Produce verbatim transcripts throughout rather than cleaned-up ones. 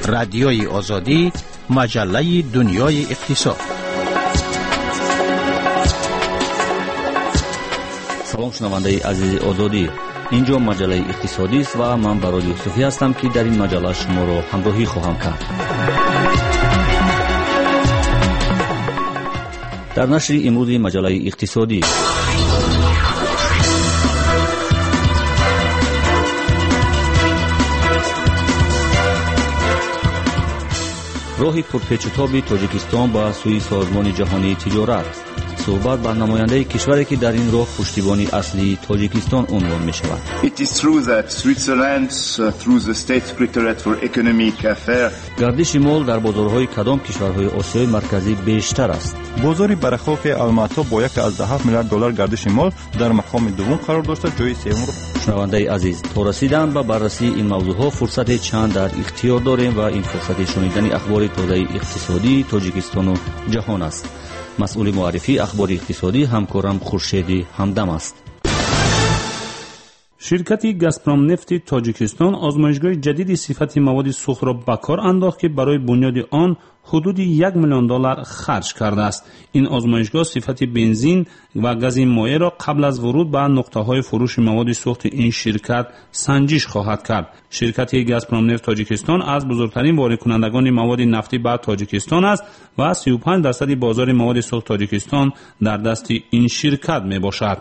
رادیوی آزادی، مجله دنیای اقتصاد. سلام شنونده عزیز آزادی، اینجا مجله اقتصادی است و من برای یوسفی هستم که در این مجله شما را همراهی خواهم کرد. در نشر امروز مجله اقتصادی راهی پرپیچ‌وتاب تاجیکستان با سوی سازمان جهانی تجارت. صحبت بر نماینده کشوری که در این راه پشتیبانی اصلی تاجیکستان عنوان می شود. It is true that Switzerland uh, through the State Secretariat for Economic Affairs گردش مال در بازارهای کدام کشورهای آسیای مرکزی بیشتر است؟ بازار برخاک الماتا با یک از هفت میلیارد دلار گردش مال در مقام دوم قرار داشته، جای سوم را. شنونده عزیز، تا رسیدن به بررسی این موضوعها فرصت چند در اختیار داریم و این فرصت شنیدن اخبار تازه اقتصادی تاجیکستان و جهان است. مسئول معرفی اخبار اقتصادی همکارم خورشیدی همدم است. شرکت گازپروم نفت تاجیکستان آزمایشگاه جدید صفت مواد سوخت را به کار انداخت که برای بنیاد آن حدود یک میلیون دلار خرج کرده است. این آزمایشگاه صفت بنزین و گاز مایع را قبل از ورود به نقطه‌های فروش مواد سوخت این شرکت سنجش خواهد کرد. شرکت گازپروم نفت تاجیکستان از بزرگترین وارد کنندگان مواد نفتی به تاجیکستان است و سی و پنج درصد بازار مواد سوخت تاجیکستان در دست این شرکت می باشد.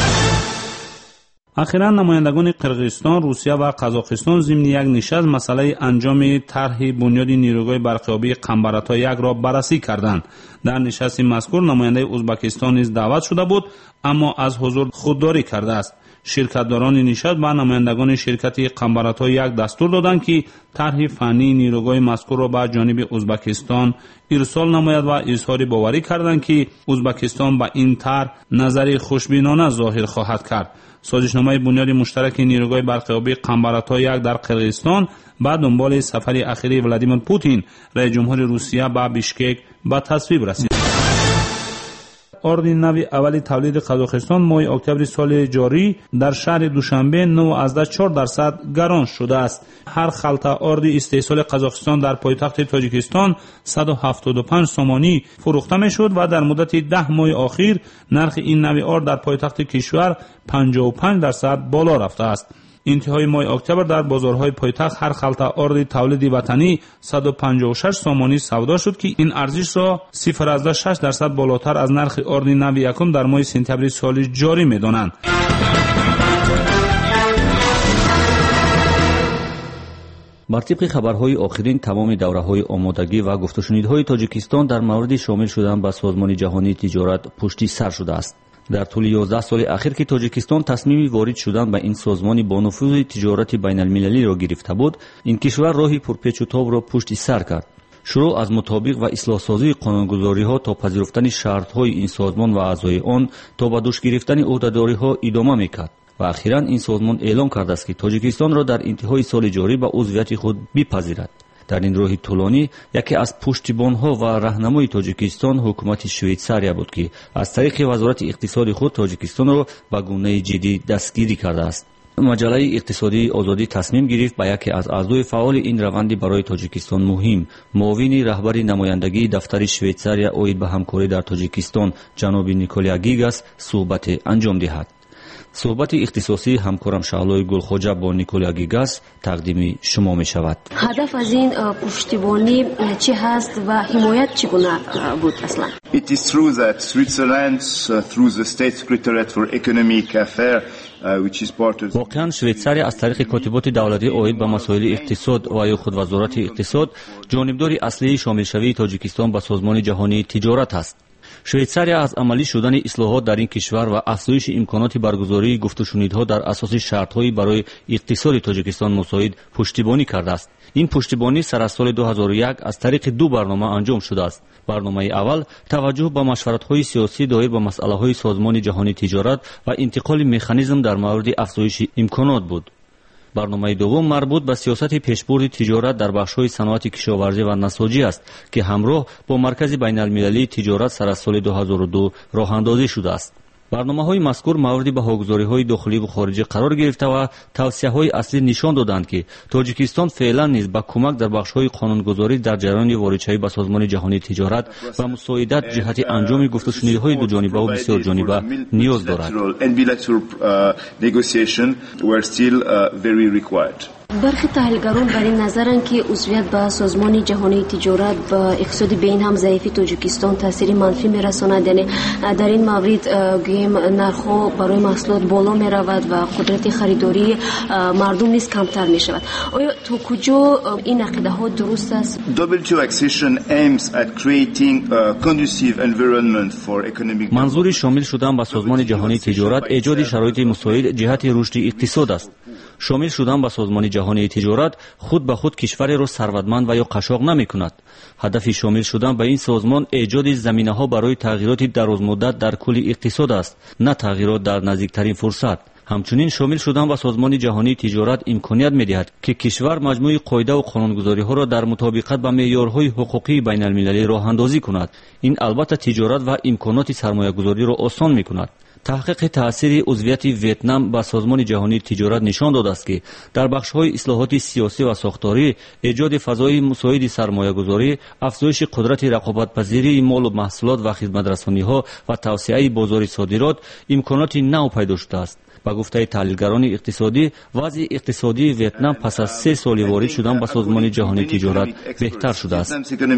اخیراً نمایندگان قرقیزستان، روسیه و قزاقستان ضمن یک نشست مسئله انجام طرح بنیاد نیروگاه برقیابی قنبرتا یک را بررسی کردند. در نشست مذکور نماینده ازبکستان نیز دعوت شده بود، اما از حضور خودداری کرده است. شرکت‌داران نشست به نمایندگان شرکت قنبرتا یک دستور دادند که طرح فنی نیروگاه مذکور را به جانب ازبکستان ارسال نماید و اظهار باوری کردند که ازبکستان به این طرح نظری خوشبینانه ظاهر خواهد کرد. سازشنامه بنیاد مشترک نیروگاه برقیابی قنبرتا یک در قرقیزستان با دنبال سفر اخیر ولادیمیر پوتین رئیس جمهور روسیه به بیشکک به تصویب رسید. ارد نو اول تولید قزاقستان ماه اکتبر سال جاری در شهر دوشنبه نه و چهار درصد گران شده است. هر خلطه ارد استحصال قزاقستان در پایتخت تاجیکستان صد و هفتاد و پنج سومانی فروخته می شد و در مدت ده ماه اخیر نرخ این نوع ارد در پایتخت کشور پنجاه و پنج درصد بالا رفته است. انتهای ماه اکتبر در بازارهای پایتخت هر خلطه ارد تولید وطنی صد و پنجاه و شش سومانی سودا شد که این ارزش را صفر ممیز شش درصد بالاتر از نرخ ارد نو یکم در ماه سپتامبر سال جاری می‌دانند. بر طبق خبرهای آخرین تمام دوره‌های آمادگی و گفت‌وشنیدهای تاجیکستان در مورد شامل شدن به سازمان جهانی تجارت پشتی سر شده است. در طول یازده سال اخیر که تاجیکستان تصمیم وارد شدن به این سازمان با نفوذ تجارت بین المللی را گرفته بود، این کشور راهی پرپیچ و تاب را پشت سر کرد. شروع از مطابق و اصلاح سازی قانونگذاری‌ها تا پذیرفتن شرط‌های این سازمان و اعضای آن تا به دوش گرفتن عهده‌داری‌ها ادامه می‌کرد و اخیراً این سازمان اعلام کرده است که تاجیکستان را در انتهای سال جاری به عضویت خود بپذیرد. در این راه طولانی یکی از پشتیبان‌ها و راهنمای تاجیکستان حکومت شویتساریا بود که از طریق وزارت اقتصاد خود تاجیکستان را به گونه جدی دستگیری کرده است. مجله اقتصادی آزادی تصمیم گرفت با یکی از اعضای فعال این روند برای تاجیکستان مهم، معاون رهبر نمایندگی دفتر شویتساریا اوید به همکاری در تاجیکستان جناب نیکولیا گیگاس صحبت انجام دهد. صحبت اختصاصی همکارم شعلای گلخوجه با نیکولیا گیگاس تقدیم شما می شود. هدف از این پشتیبانی چی هست و حمایت چگونه بود اصلا؟ It is true that Switzerland uh, through the State Secretariat for Economic Affairs which is part of واقعا شویتساریا از طریق کاتبات دولتی عاید به مسائل اقتصاد و یا خود وزارت اقتصاد جانبدار اصلی شامل شوی تاجیکستان به سازمان جهانی تجارت است. شویتساریا از عملی شدن اصلاحات در این کشور و افزایش امکانات برگزاری گفت‌وشنیدها در اساس شرط‌های برای اقتصاد تاجیکستان مساعد پشتیبانی کرده است. این پشتیبانی سر از سال دو هزار و یک از طریق دو برنامه انجام شده است. برنامه اول توجه به مشورت‌های سیاسی دایر به مسائل سازمان جهانی تجارت و انتقال مکانیزم در مورد افزایش امکانات بود. برنامه دوم مربوط به سیاست پیشبرد تجارت در بخش‌های صنعت کشاورزی و نساجی است که همراه با مرکز بین‌المللی تجارت سر از سال دو هزار و دو راه اندازی شده است. барномаҳои мазкур мавриди баҳогузориҳои дохилӣ ва хориҷӣ қарор гирифта ва тавсияҳои аслӣ нишон доданд, ки Тоҷикистон феълан низ ба кӯмак дар бахшҳои қонунгузорӣ дар ҷараёни воридшавӣ ба Созмони ҷаҳонии тиҷорат ва мусоидат ҷиҳати анҷоми гуфтушунидҳои дуҷонибаву бисёрҷониба ниёз дорад. برخی تحلیلگران بر این نظرند که عضویت به سازمان جهانی تجارت به اقتصاد بین هم ضعیف تاجیکستان تاثیر منفی میرساند. یعنی در این مورد گویم نرخ‌ها برای محصولات بالا میرود و قدرت خریداری مردم نیز کمتر میشود. آیا تا کجا این عقیده ها درست است؟ دبلیو تی او accession aims at creating a conducive environment for economic. منظور شامل شدن به سازمان جهانی تجارت ایجاد شرایط مساعد جهت رشد اقتصاد است. شامل شدن به سازمان جهانی تجارت خود به خود کشوری را ثروتمند و یا قشاق نمی کند. هدف شامل شدن به این سازمان ایجاد زمینه ها برای تغییرات درازمدت در کل اقتصاد است، نه تغییرات در نزدیکترین فرصت. همچنین شامل شدن به سازمان جهانی تجارت امکانیت می‌دهد که کشور مجموعه قاعده و قانونگذاری‌ها را در مطابقت با معیارهای حقوقی بین‌المللی راه‌اندازی کند. این البته تجارت و امکانات سرمایه‌گذاری را آسان می‌کند. تحقیق تأثیر عضویت ویتنام به سازمان جهانی تجارت نشان داده است که در بخش‌های اصلاحات سیاسی و ساختاری، ایجاد فضای مساعد سرمایه‌گذاری، افزایش قدرت رقابت‌پذیری مال و محصولات و خدمت‌رسانی‌ها و توسعه بازار صادرات امکانات نو پیدا شده است. با گفته تحلیلگران اقتصادی، وضع اقتصادی ویتنام پس از سه سال وارد شدن به سازمان جهانی تجارت بهتر شده است.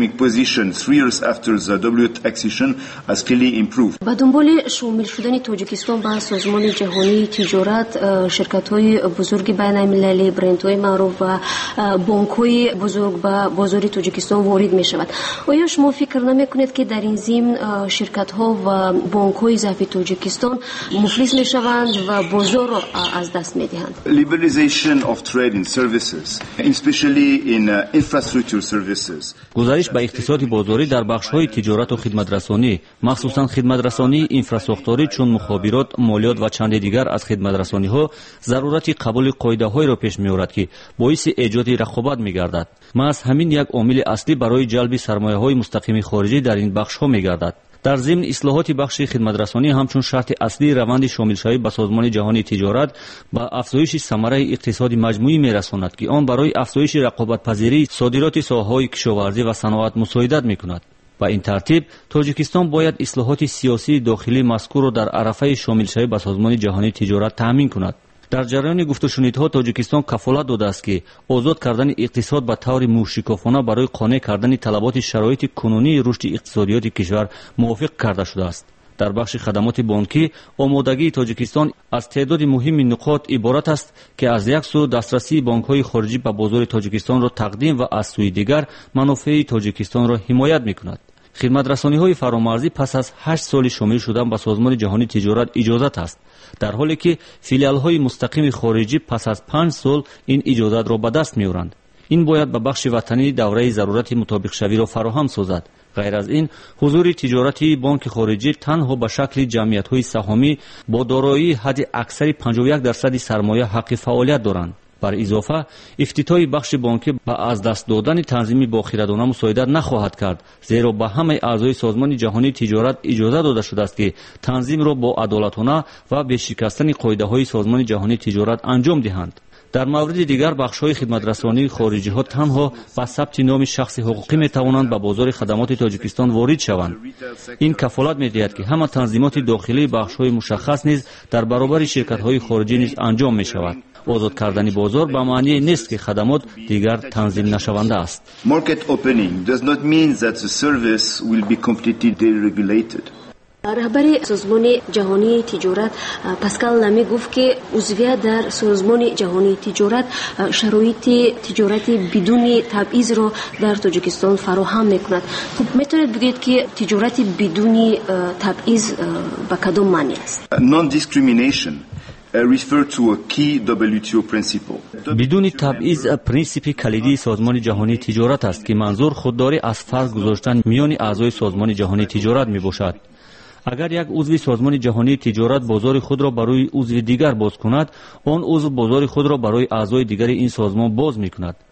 با دنبال شامل شدن تاجیکستان به سازمان جهانی تجارت، شرکت‌های بزرگ بین‌المللی، برندهای معروف و بانک‌های بزرگ به بازار تاجیکستان وارد می‌شود. آیا شما فکر نمی‌کنید که در این ضمن شرکت‌ها و بانک‌های ضعیف تاجیکستان مفلس می‌شوند و بازار را از دست می‌دهند؟ Liberalization of trade in services, especially in infrastructure services. گزارش به اقتصاد بازاری در بخش‌های تجارت و خدمت‌رسانی، مخصوصاً خدمت‌رسانی انفراستراکچوری چون مخابرات، مالیات و چند دیگر از خدمت‌رسانی‌ها ضرورت قبول قاعده‌هایی را پیش می‌آورد که باعث ایجاد رقابت می‌گردد. محض همین یک عامل اصلی برای جلب سرمایه‌های مستقیم خارجی در این بخش‌ها می‌گردد. در ضمن اصلاحات بخش خدمت‌رسانی همچون شرط اصلی روند شامل شوی به سازمان جهانی تجارت با افزایش ثمره اقتصادی مجموعی می‌رساند که آن برای افزایش رقابت‌پذیری صادرات ساحه‌های کشاورزی و صنعت مساعدت می‌کند. با این ترتیب تاجیکستان باید اصلاحات سیاسی داخلی مذکور را در عرصه شامل شوی به سازمان جهانی تجارت تامین کند. در جریان گفت‌وشنودها تاجیکستان کفالت داده است که آزاد کردن اقتصاد به طور موشکافانه برای قانع کردن طلبات شرایط کنونی رشد اقتصادیات کشور موافق کرده شده است. در بخش خدمات بانکی، آمادگی تاجیکستان از تعداد مهم نقاط عبارت است که از یک سو دسترسی بانک‌های خارجی به بازار تاجیکستان را تقدیم و از سوی دیگر منافع تاجیکستان را حمایت می‌کند. خدمت‌رسانی‌های فرامرزی پس از هشت سال شامل شدن به سازمان جهانی تجارت اجازت است، در حالی که فیلیال‌های مستقیم خارجی پس از پنج سال این اجازت را به دست می‌آورند. این باید به بخش وطنی دوره ضرورت مطابق شوی را فراهم سازد. غیر از این، حضور تجارتی بانک خارجی تنها به شکل جمعیت‌های سهامی با دارایی حد اکثر پنجاه و یک درصد سرمایه حق فعالیت دارند. بر اضافه افتتاح بخش بانکی با از دست دادن تنظیم باخیرانه مساعدت نخواهد کرد، زیرا به همه اعضای سازمان جهانی تجارت اجازه داده شده است که تنظیم را با عدالتانه و به شکستن قاعده‌های سازمان جهانی تجارت انجام دهند. در مورد دیگر بخش‌های خدمت‌رسانی خارجی ها تنها با ثبت نام شخص حقوقی می‌توانند به بازار خدمات تاجیکستان وارد شوند. این کفالت می‌دهد که همه تنظیمات داخلی بخش‌های مشخص نیز در برابر شرکت‌های خارجی نیز انجام می‌شود. آزاد کردن بازار به معنی نیست که خدمات دیگر تنظیم نشونده است. Market opening does not mean that the service will be completely deregulated. رهبر سازمان جهانی تجارت پاسکال لمی گفت که عضویت در سازمان جهانی تجارت شرایط تجارت بدون تبعیض را در تاجیکستان فراهم میکند. خب میتونید بگید که تجارت بدون تبعیض به کدام معنی است؟ Non-discrimination refer to a key دبلیو تی او principle. بدون تبعیض پرینسیپ کلیدی سازمان جهانی تجارت است که منظور خودداری از فرق گذاشتن میان اعضای سازمان جهانی تجارت میباشد. اگر یک عضو سازمان جهانی تجارت بازار خود را برای عضو دیگر باز کند، آن عضو بازار خود را برای اعضای دیگر این سازمان باز می‌کند.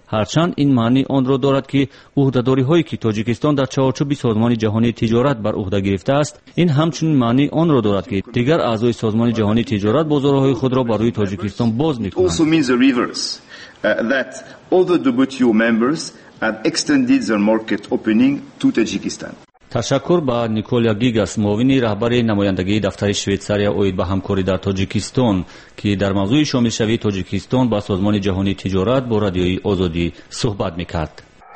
ҳарчанд ин маънӣ онро дорад ки ӯҳдадориҳое ки тоҷикистон дар чаҳорчӯби созмони ҷаҳонии тиҷорат бар ӯҳда гирифтааст, ин ҳамчунин маънӣ онро дорад ки дигар аъзои созмони ҷаҳонии тиҷорат бозорҳои худро бар рӯи тоҷикистон боз мекунанд. ташаккур ба Николя Гигас, муовини раҳбари намояндагии дафтари Швейтсария оид ба ҳамкорӣ дар Тоҷикистон, ки дар мавзӯи шомилшавии Тоҷикистон ба созмони ҷаҳонии тиҷорат бо радиои Озодӣ суҳбат мекард.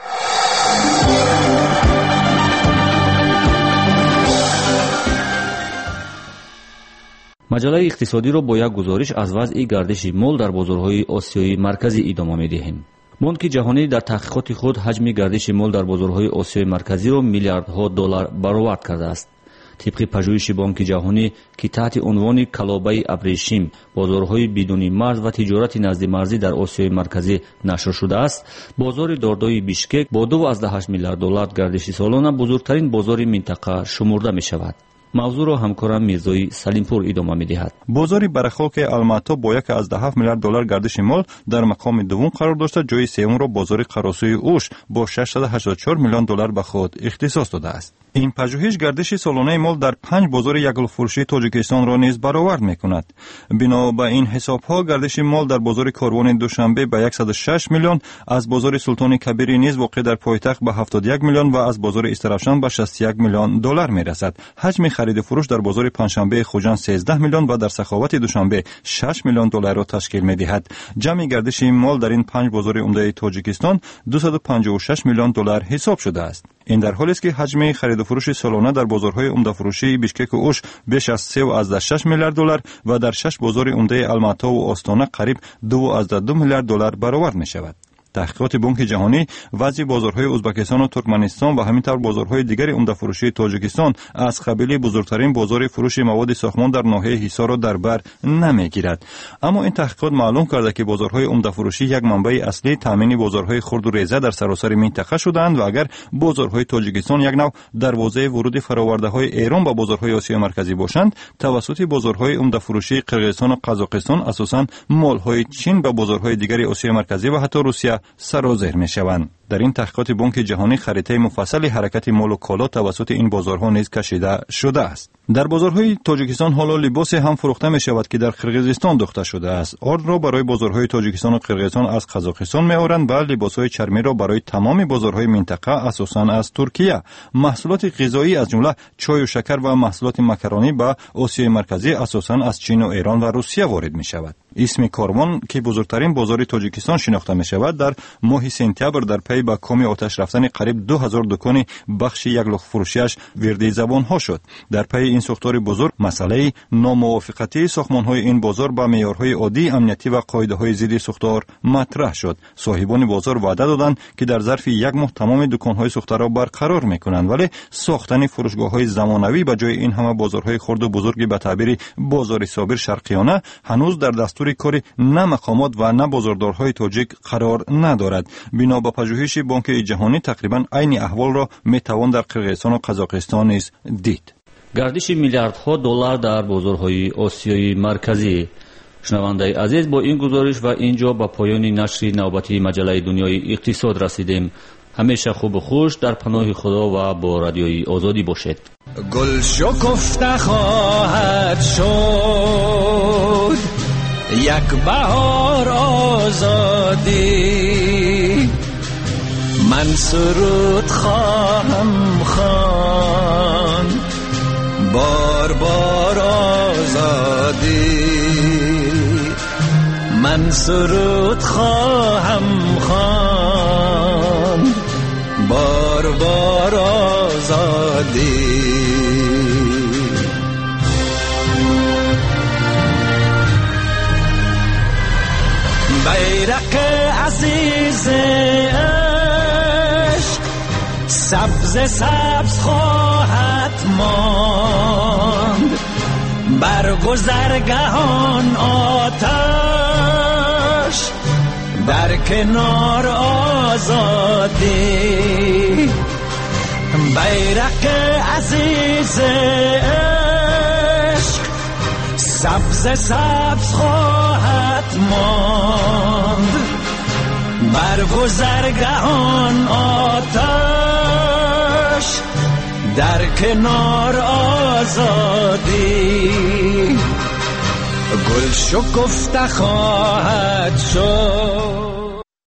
маҷалаи иқтисодиро бо як гузориш аз вазъи гардиши мол дар бозорҳои Осиёи марказӣ идома медиҳем. бонки ҷаҳонӣ дар таҳқиқоти худ ҳаҷми гардиши мол дар бозорҳои Осиёи марказиро миллиардҳо доллар баровард кардааст. тибқи пажӯҳиши бонки ҷаҳонӣ, ки таҳти унвони калобаи абрешим бозорҳои бидуни марз ва тиҷорати наздимарзӣ дар Осиёи марказӣ нашр шудааст, бозори дордои Бишкек бо ду азду ҳашт миллиард доллар гардиши солона бузургтарин бозори минтақа шумурда мешавад. мавзӯъро ҳамкорам Мирзои Салимпур идома медиҳад. бозори барахолки Алмато бо як азду ҳафт миллиард доллар гардиши мол дар мақоми дуввум қарор дошта, ҷои сеюмро бозори Қаросӯи Уш бо шашсад ҳаштод и чор миллион доллар ба худ ихтисос додааст. ин пажӯҳиш гардиши солонаи мол дар панҷ бозори якгулфурӯшии Тоҷикистонро низ баровард мекунад. бино ба ин ҳисобҳо гардиши мол дар бозори Корвони Душанбе ба яксаду шаш миллион, аз бозори Султони Кабири низ воқеъ дар пойтахт ба ҳафтод и як миллион ва аз бозори Истарафшан ба шасту як миллион доллар мерасад. ҳаҷми хариду фурӯш дар бозори Панҷшанбеи Хуҷанд сездах миллион ва дар Саховати Душанбе шаш миллион долларро ташкил медиҳад. ҷамъи гардиши мол дар ин панҷ бозори умдаи Тоҷикистон дусаду панҷоҳу шаш миллион доллар ҳисоб шудааст. ин дар ҳолест ки ҳаҷми хариду фурӯши солона дар бозорҳои умдафурӯшии Бишкеку Уш беш аз се азду шаш миллиард доллар ва дар шаш бозори умдаи Алматову Остона қариб ду азду ду миллиард доллар баровард мешавад. таҳқиқоти бонки ҷаҳонӣ вазъи бозорҳои Ӯзбекистону Туркманистон ва ҳамин тавр бозорҳои дигари умдафурӯшии Тоҷикистон аз қабили бузургтарин бозори фурӯши маводи сохмон дар ноҳияи Ҳисорро дар бар намегирад. аммо ин таҳқиқот маълум карда, ки бозорҳои умдафурӯшӣ як манбаи аслии таъмини бозорҳои хурду реза дар саросари минтақа шудаанд ва агар бозорҳои Тоҷикистон як нав дарвозаи вуруди фаровардаҳои Эрон ба бозорҳои Осиёи марказӣ бошанд, тавассути бозорҳои умдафурӯшии Қирғизистону Қазоқистон асосан молҳои Чин ба бозорҳои дигари Осиёи марказӣ ва ҳатто Русия сарозеҳ мешаванд. дар ин таҳқиқоти бонки ҷаҳонӣ харитаи муфассали ҳаракати молу коло тавассути ин бозорҳо низ кашида шудааст. дар бозорҳои Тоҷикистон ҳоло либосе ҳам фурӯхта мешавад, ки дар Қирғизистон духта шудааст. онро барои бозорҳои Тоҷикистону Қирғизистон аз Қазоқистон меоранд ва либосҳои чармиро барои тамоми бозорҳои минтақа асосан аз Туркия. маҳсулоти ғизоӣ аз ҷумла чою шакар ва маҳсулоти макаронӣ ба Осиёи марказӣ асосан аз Чину, Эрон ва Русия ворид мешавад. исми Корвон, ки бузургтарин бозори Тоҷикистон шинохта мешавад, дар моҳи сентябр дар пай ба коми оташ рафтани қариб ду ҳазор дукони бахши яглухфурӯшиаш вирди забонҳо шуд. дар пай ин сохтори бузург масъалаи номувофиқатии сохмонҳои ин бозор ба меъёрҳои оддии амниятӣ ва қоидаҳои зидди сӯхтор матраҳ шуд. соҳибони бозор ваъда доданд, ки дар зарфи як моҳ тамоми дуконҳои сӯхтаро барқарор мекунанд, вале сохтани фурӯшгоҳҳои замонавӣ ба ҷои ин ҳама бозорҳои хурду бузурги ба таъбири бозори Собир Шарқиёна ҳанӯз дар дастури кори на мақомот ва на бозордорҳои тоҷик қарор надорад. бино ба пажӯҳиши бонки ҷаҳонӣ тақрибан айни аҳволро метавон дар Қирғизистону Қазоқистон низ дид. гардиши миллиардҳо доллар дар бозорҳои Осиёи марказӣ. шунавандаи азиз, бо ин гузориш ва инҷо ба поёни нашри навбатии маҷалаи Дунёи иқтисод расидем. ҳамеша хубу хуш дар паноҳи худо ва бо радиои Озодӣ бошед. гул шукуфта хоҳад шуд як баҳор озодӣ, ман суруд хоҳам хонд бор бор озодӣ, ман суруд хоҳам خوان بار بار آزادی. بیرق عزیز عشق سبز سبز خواهد ماند، بر گذرگهان آتش در کنار آزادی. بیرق عزیز عشق سبز سبز خواهد ماند، بر گذرگهان آتش در کنار آزادی گل شکفته خواهد شد.